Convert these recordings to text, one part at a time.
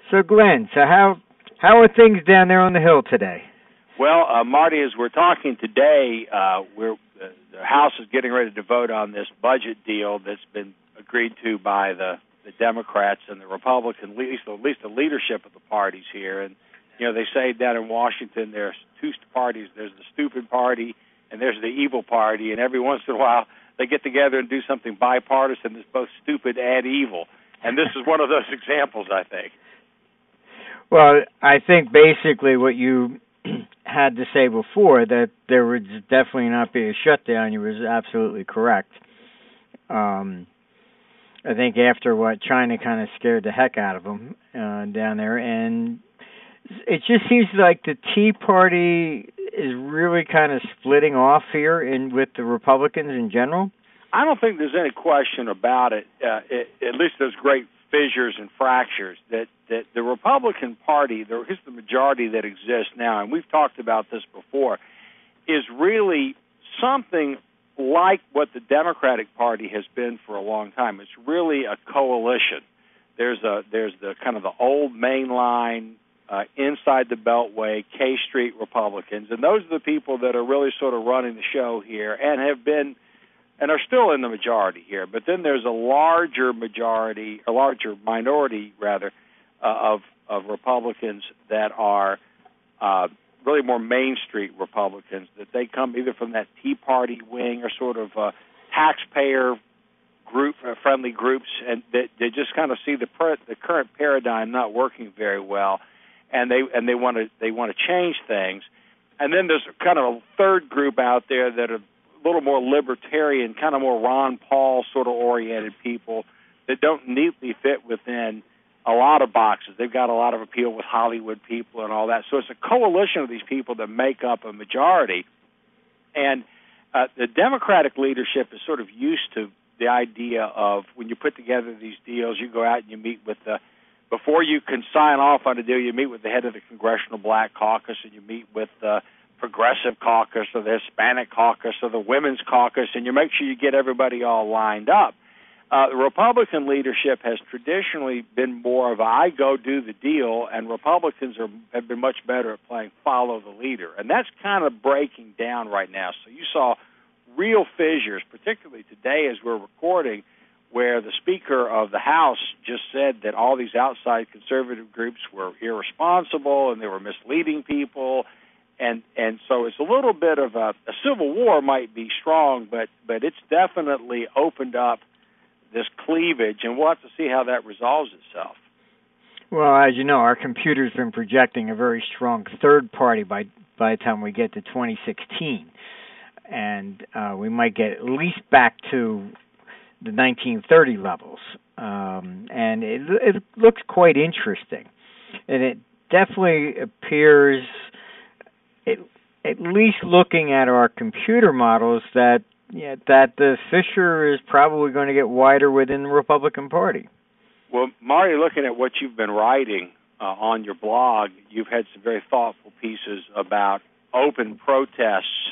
So, Glenn, how are things down there on the Hill today? Well, Marty, as we're talking today, the House is getting ready to vote on this budget deal that's been agreed to by the Democrats and the Republicans, at least the leadership of the parties here. And they say down in Washington there's two parties. There's the stupid party and there's the evil party. And every once in a while they get together and do something bipartisan that's both stupid and evil. And this is one of those examples, I think. Well, I think basically what you had to say before, that there would definitely not be a shutdown, you was absolutely correct. I think after what China kind of scared the heck out of them down there, and it just seems like the Tea Party is really kind of splitting off here with the Republicans in general. I don't think there's any question about it. At least there's great fissures and fractures that the Republican Party, the majority that exists now, and we've talked about this before, is really something like what the Democratic Party has been for a long time. It's really a coalition. There's the kind of the old mainline inside the Beltway K Street Republicans, and those are the people that are really sort of running the show here and have been and are still in the majority here. But then there's a larger minority rather, of Republicans that are really more Main Street Republicans, that they come either from that Tea Party wing or sort of taxpayer group, friendly groups, and they just kind of see the current paradigm not working very well, and they want to change things. And then there's kind of a third group out there that are a little more libertarian, kind of more Ron Paul sort of oriented people that don't neatly fit within a lot of boxes. They've got a lot of appeal with Hollywood people and all that. So it's a coalition of these people that make up a majority. And the Democratic leadership is sort of used to the idea of when you put together these deals, you go out and you meet with before you can sign off on a deal, you meet with the head of the Congressional Black Caucus, and you meet with the Progressive Caucus or the Hispanic Caucus or the Women's Caucus, and you make sure you get everybody all lined up. The Republican leadership has traditionally been more of I go do the deal, and Republicans have been much better at playing follow the leader. And that's kind of breaking down right now. So you saw real fissures, particularly today as we're recording, where the Speaker of the House just said that all these outside conservative groups were irresponsible and they were misleading people. And so it's a little bit of a civil war might be strong, but it's definitely opened up this cleavage, and we'll have to see how that resolves itself. Well, as you know, our computer's been projecting a very strong third party by the time we get to 2016. And we might get at least back to the 1930 levels. And it looks quite interesting. And it definitely appears, at least looking at our computer models, that the fissure is probably going to get wider within the Republican Party. Well, Marty, looking at what you've been writing on your blog, you've had some very thoughtful pieces about open protests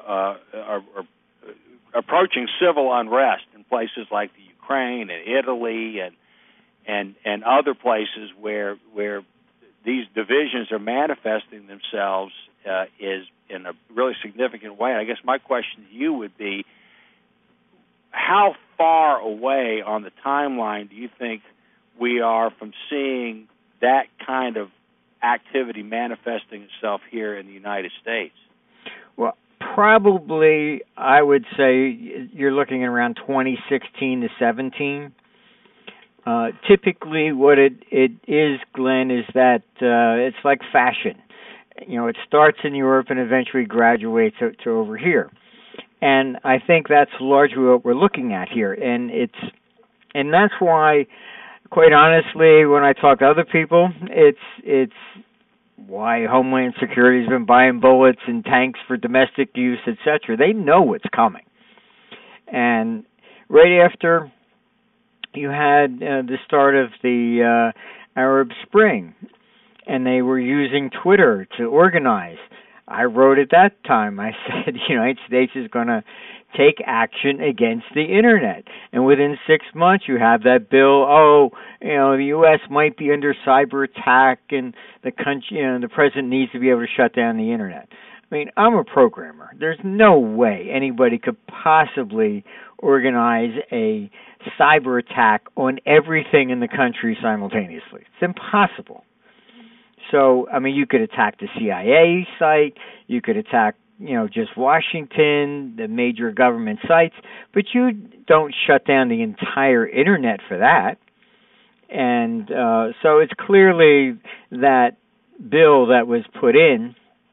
approaching civil unrest in places like the Ukraine and Italy and other places where these divisions are manifesting themselves is in a really significant way. And I guess my question to you would be, how far away on the timeline do you think we are from seeing that kind of activity manifesting itself here in the United States? Well, probably I would say you're looking at around 2016 to 17. Typically what it is, Glenn, is that it's like fashion. It starts in Europe and eventually graduates to over here. And I think that's largely what we're looking at here. And that's why, quite honestly, when I talk to other people, it's why Homeland Security has been buying bullets and tanks for domestic use, etc. They know what's coming. And right after you had the start of the Arab Spring, and they were using Twitter to organize. I wrote at that time, I said, the United States is going to take action against the internet. And within 6 months, you have that bill. The U.S. might be under cyber attack, and the country, the president needs to be able to shut down the internet. I mean, I'm a programmer. There's no way anybody could possibly organize a cyber attack on everything in the country simultaneously. It's impossible. So, I mean, you could attack the CIA site, you could attack, just Washington, the major government sites, but you don't shut down the entire internet for that. And so it's clearly that bill that was put in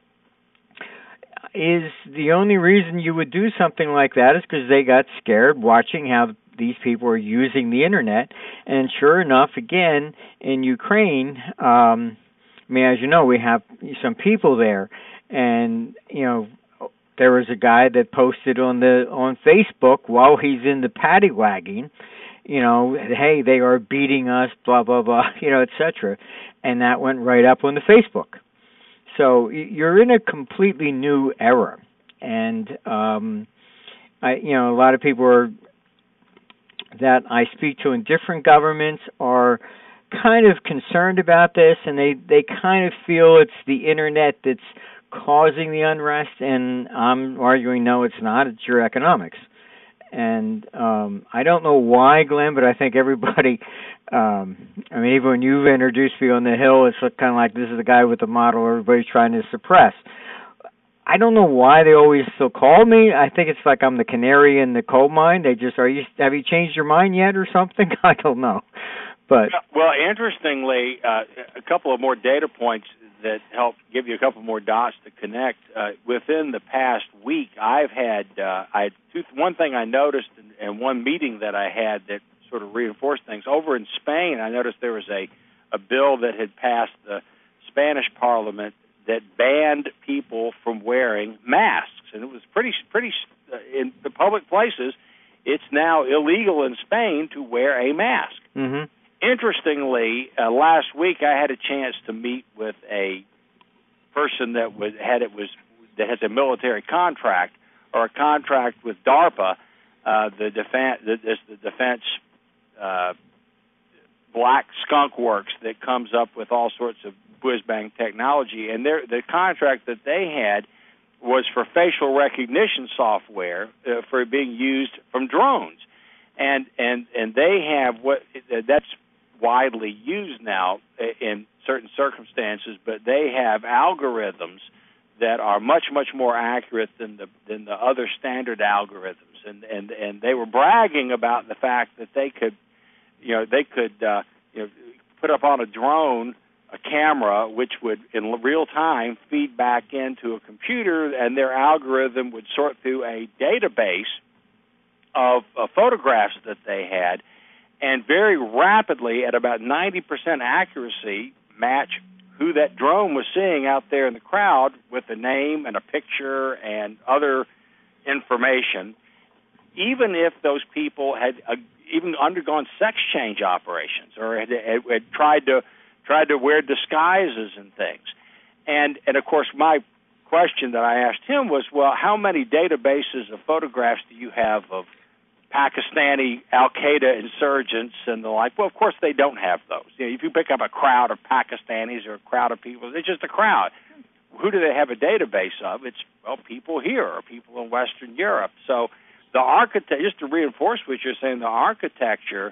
is the only reason you would do something like that is because they got scared watching how these people are using the internet. And sure enough, again, in Ukraine, as you know, we have some people there, and there was a guy that posted on Facebook while he's in the paddy wagging, hey, they are beating us, blah blah blah, etc. And that went right up on the Facebook. So you're in a completely new era, and a lot of people that I speak to in different governments are kind of concerned about this, and they kind of feel it's the internet that's causing the unrest, and I'm arguing no, it's not. It's your economics. And I don't know why, Glenn, but I think everybody, even when you've introduced me on the Hill, it's kind of like this is the guy with the model everybody's trying to suppress. I don't know why they always still call me. I think it's like I'm the canary in the coal mine. They just, have you changed your mind yet or something? I don't know. But well, interestingly, a couple of more data points that help give you a couple more dots to connect. Within the past week, I've had one thing I noticed and one meeting that I had that sort of reinforced things. Over in Spain, I noticed there was a bill that had passed the Spanish Parliament that banned people from wearing masks, and it was pretty in the public places. It's now illegal in Spain to wear a mask. Mm-hmm. Interestingly, last week I had a chance to meet with a person that has a military contract or a contract with DARPA, the defense black skunk works that comes up with all sorts of whiz-bang technology, and the contract that they had was for facial recognition software for being used from drones, and they have that's widely used now in certain circumstances, but they have algorithms that are much more accurate than the other standard algorithms, and they were bragging about the fact that they could put up on a drone a camera which would in real time feed back into a computer, and their algorithm would sort through a database of photographs that they had, and very rapidly, at about 90% accuracy, match who that drone was seeing out there in the crowd with a name and a picture and other information, even if those people had even undergone sex change operations or had tried to wear disguises and things. And of course, my question that I asked him was, well, how many databases of photographs do you have of Pakistani Al-Qaeda insurgents and the like? Well, of course they don't have those. If you pick up a crowd of Pakistanis or a crowd of people, it's just a crowd. Who do they have a database of? It's, people here or people in Western Europe. So the just to reinforce what you're saying, the architecture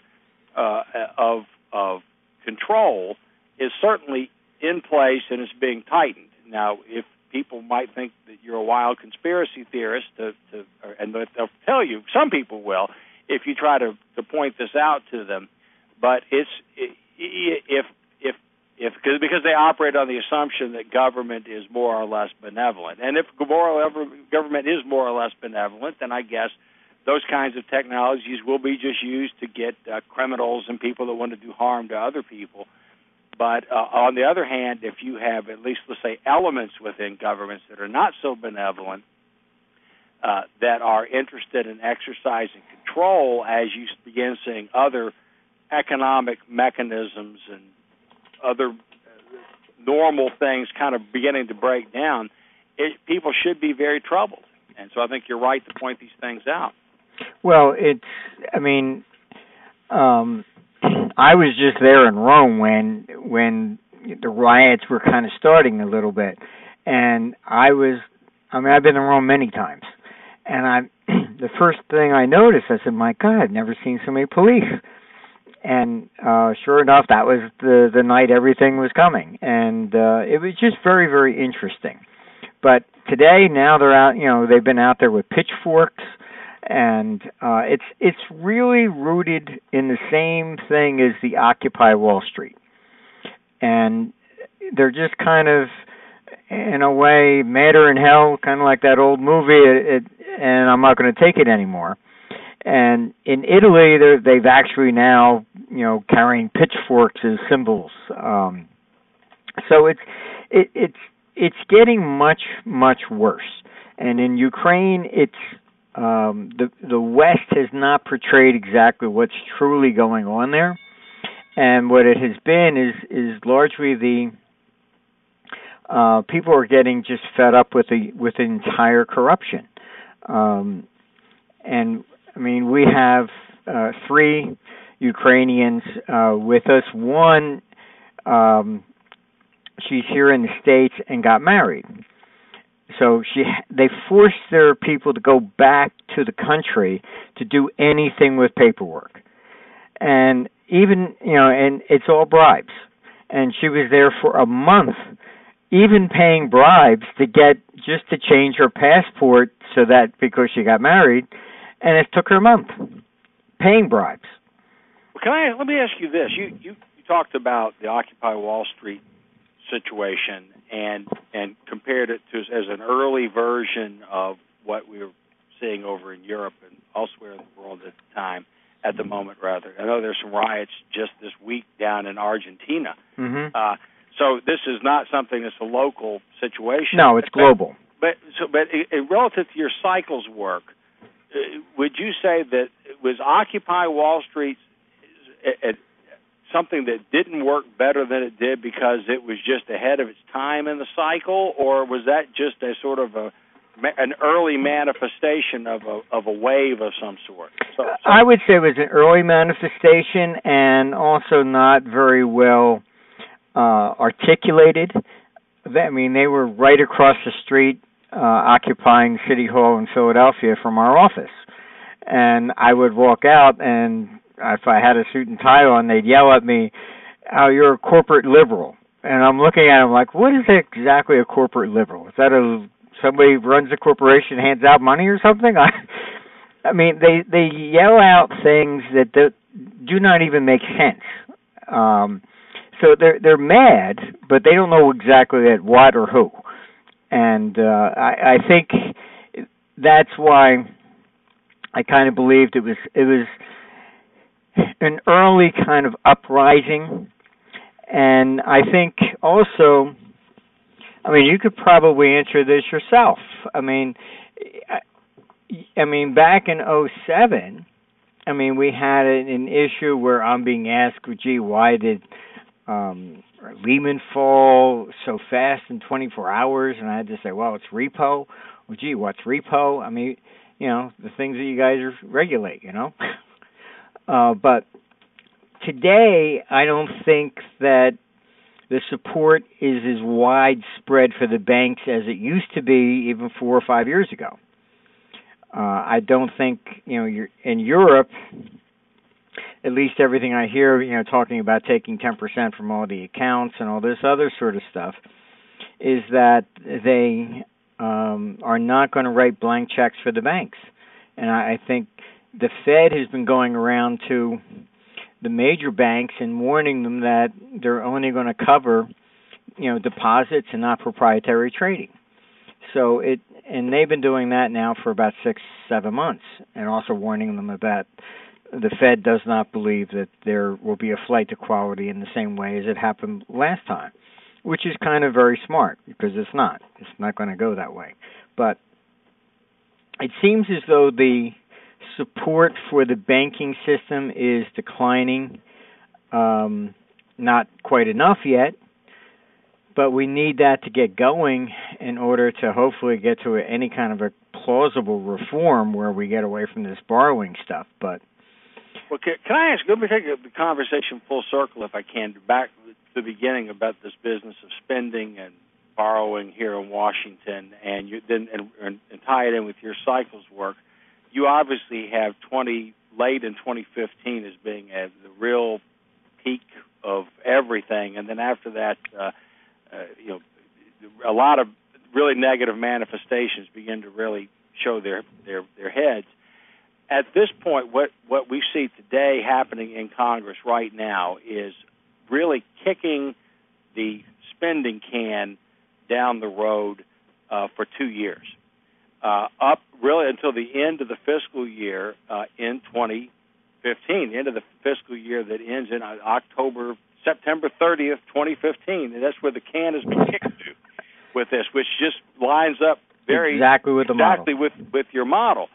of control is certainly in place and is being tightened. Now, if people might think that you're a wild conspiracy theorist, and they'll tell you, some people will, if you try to point this out to them. But because they operate on the assumption that government is more or less benevolent, and if government is more or less benevolent, then I guess those kinds of technologies will be just used to get criminals and people that want to do harm to other people. But on the other hand, if you have at least, let's say, elements within governments that are not so benevolent, that are interested in exercising control, as you begin seeing other economic mechanisms and other normal things kind of beginning to break down, people should be very troubled. And so I think you're right to point these things out. Well, I mean, I was just there in Rome when the riots were kind of starting a little bit, and I've been in Rome many times, and the first thing I noticed, I said, my God, I've never seen so many police. And sure enough, that was the night everything was coming, and it was just very, very interesting. But today, now they're out. They've been out there with pitchforks, and it's really rooted in the same thing as the Occupy Wall Street, and they're just kind of, in a way, madder in hell, kind of like that old movie. And I'm not going to take it anymore. And in Italy, they've actually now, carrying pitchforks as symbols. So it's getting much, much worse. And in Ukraine, it's the West has not portrayed exactly what's truly going on there. And what it has been is largely the people are getting just fed up with the entire corruption. And I mean, we have 3 Ukrainians with us. One, she's here in the States and got married. So they forced their people to go back to the country to do anything with paperwork. And even, and it's all bribes. And she was there for a month, even paying bribes to change her passport because she got married. And it took her a month, paying bribes. Well, let me ask you this: you talked about the Occupy Wall Street situation and compared it to as an early version of what we were seeing over in Europe and elsewhere in the world at the moment. Rather, I know there's some riots just this week down in Argentina. Mm-hmm. So this is not something that's a local situation. No, it's global. But relative to your cycles work, would you say that was Occupy Wall Street something that didn't work better than it did because it was just ahead of its time in the cycle, or was that just a sort of an early manifestation of a wave of some sort? So I would say it was an early manifestation and also not very well articulated. I mean, they were right across the street occupying City Hall in Philadelphia from our office. And I would walk out, and if I had a suit and tie on, they'd yell at me, "Oh, you're a corporate liberal." And I'm looking at them like, what is exactly a corporate liberal? Is that somebody runs a corporation, hands out money or something? I mean, they yell out things that do not even make sense. So they're mad, but they don't know exactly at what or who. And I think that's why I kind of believed it was an early kind of uprising. And I think also, I mean, you could probably answer this yourself. I mean, back in 2007, I mean, we had an issue where I'm being asked, gee, why did Lehman fall so fast in 24 hours? And I had to say, well, it's repo. Well, gee, what's repo? I mean, the things that you guys regulate, But today, I don't think that the support is as widespread for the banks as it used to be even 4 or 5 years ago. I don't think, you're in Europe, at least everything I hear, talking about taking 10% from all the accounts and all this other sort of stuff, is that they are not going to write blank checks for the banks. And I think the Fed has been going around to the major banks and warning them that they're only going to cover, deposits and not proprietary trading. So and they've been doing that now for about 6-7 months, and also warning them about the Fed does not believe that there will be a flight to quality in the same way as it happened last time, which is kind of very smart because it's not. It's not going to go that way. But it seems as though the support for the banking system is declining, not quite enough yet, but we need that to get going in order to hopefully get to any kind of a plausible reform where we get away from this borrowing stuff. But well, can I ask? Let me take the conversation full circle, if I can, back to the beginning about this business of spending and borrowing here in Washington, and tie it in with your cycles work. You obviously have late in 2015 as being the real peak of everything, and then after that, a lot of really negative manifestations begin to really show their heads. At this point, what we see today happening in Congress right now is really kicking the spending can down the road for 2 years, up really until the end of the fiscal year in 2015, the end of the fiscal year that ends in September 30th, 2015. And that's where the can has been kicked to with this, which just lines up exactly with the model. with your model.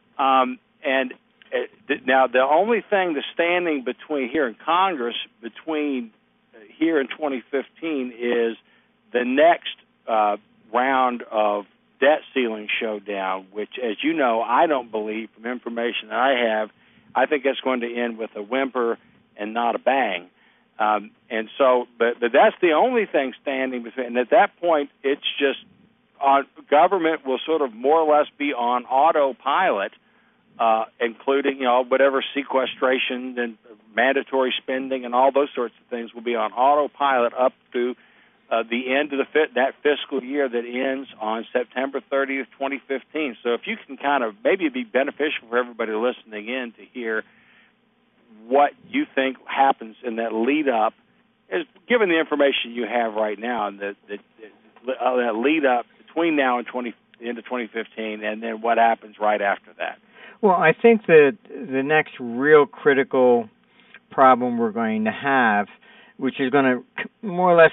Now the only thing that's standing between here in Congress between here and 2015 is the next round of debt ceiling showdown, which, as you know, I don't believe, from information that I have, I think that's going to end with a whimper and not a bang. But that's the only thing standing between. And at that point, it's just government will sort of more or less be on autopilot, including whatever sequestration and mandatory spending and all those sorts of things will be on autopilot up to the end of that fiscal year that ends on September 30th, 2015. So if you can maybe it'd be beneficial for everybody listening in to hear what you think happens in that lead up, given the information you have right now, and that lead up between now and the end of 2015, and then what happens right after that. Well, I think that the next real critical problem we're going to have, which is going to more or less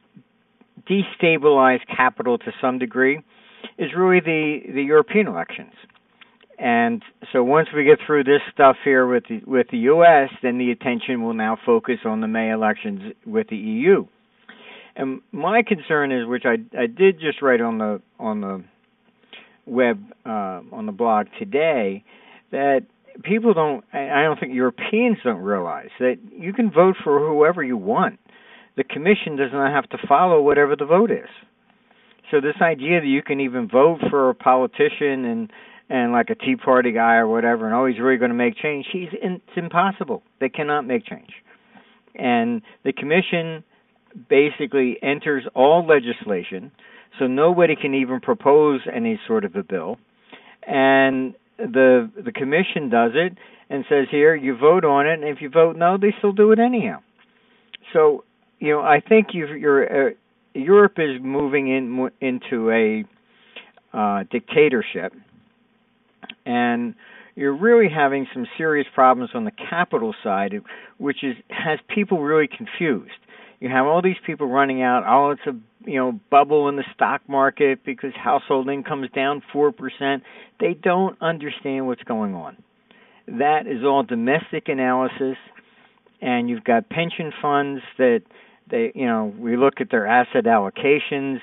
destabilize capital to some degree, is really the European elections. And so once we get through this stuff here with the U.S., then the attention will now focus on the May elections with the EU. And my concern is, which I did just write on the web on the blog today, that people I don't think Europeans don't realize that you can vote for whoever you want. The commission does not have to follow whatever the vote is. So this idea that you can even vote for a politician and like a Tea Party guy or whatever, and he's really going to make change, it's impossible. They cannot make change. And the commission basically enters all legislation, so nobody can even propose any sort of a bill. And the commission does it and says, here, you vote on it, and if you vote no, they still do it anyhow. So, I think Europe is moving into a dictatorship, and you're really having some serious problems on the capital side, which has people really confused. You have all these people running out, it's a bubble in the stock market because household income's down 4%. They don't understand what's going on. That is all domestic analysis, and you've got pension funds that we look at their asset allocations.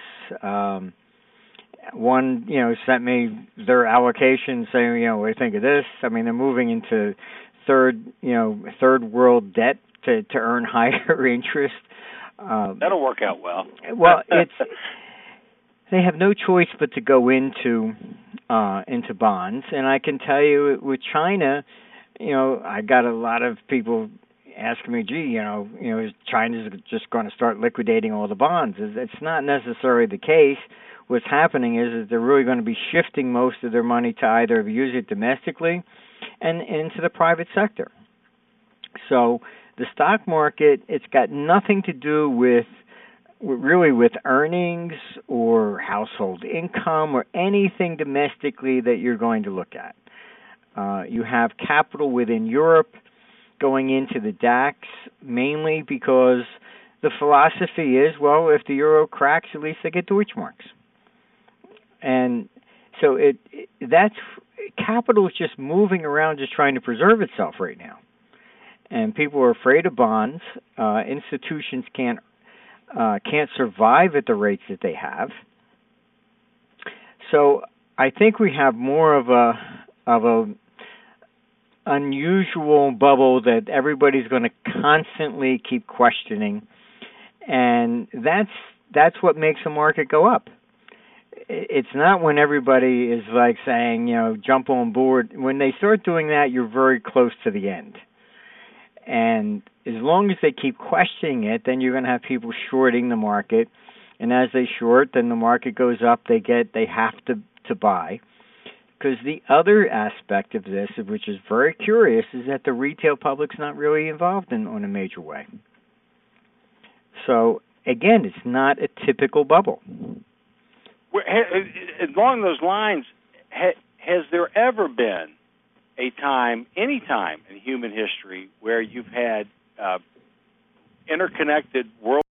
One, sent me their allocation saying, what do you think of this? I mean, they're moving into third world debt to earn higher interest. That'll work out well. Well, they have no choice but to go into bonds, and I can tell you with China, I got a lot of people asking me, is China's just going to start liquidating all the bonds? It's not necessarily the case. What's happening is they're really going to be shifting most of their money to either use it domestically and into the private sector. So the stock market, it's got nothing to do with earnings or household income or anything domestically that you're going to look at. You have capital within Europe going into the DAX, mainly because the philosophy is, well, if the euro cracks, at least they get Deutschmarks. And so that's capital is just moving around, just trying to preserve itself right now. And people are afraid of bonds. Institutions can't survive at the rates that they have. So I think we have more of a unusual bubble that everybody's going to constantly keep questioning, and that's what makes the market go up. It's not when everybody is like saying, jump on board. When they start doing that, you're very close to the end. And as long as they keep questioning it, then you're going to have people shorting the market. And as they short, then the market goes up. They have to buy. Because the other aspect of this, which is very curious, is that the retail public's not really involved in a major way. So again, it's not a typical bubble. Along those lines, has there ever been any time in human history where you've had interconnected world